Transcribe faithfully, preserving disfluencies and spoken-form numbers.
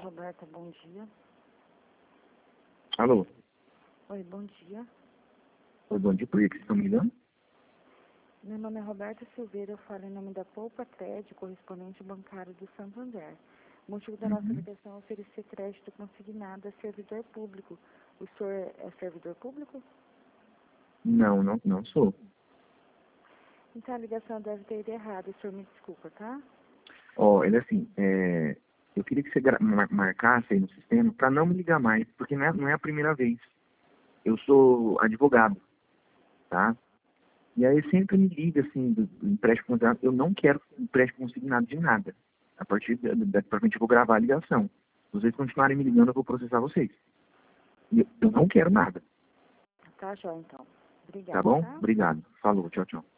Roberta, bom dia. Alô? Oi, bom dia. Oi, bom dia, por que vocês estão me ligando? Meu nome é Roberta Silveira, eu falo em nome da Poupa Crédito, correspondente bancário do Santander. O motivo da nossa Uhum. ligação é oferecer crédito consignado a servidor público. O senhor é servidor público? Não, não, não sou. Então a ligação deve ter ido errada, o senhor me desculpa, tá? Ó, ele assim, é, eu queria que você gra- mar- marcasse aí no sistema para não me ligar mais, porque não é, não é a primeira vez. Eu sou advogado, tá? E aí sempre me liga, assim, do, do empréstimo consignado. Eu não quero empréstimo consignado de nada. A partir da, da, pra frente eu vou gravar a ligação. Se vocês continuarem me ligando, eu vou processar vocês. E eu, eu não quero nada, Tá, Jó, então. tá Obrigada, bom? tá? Obrigado. Falou, tchau, tchau.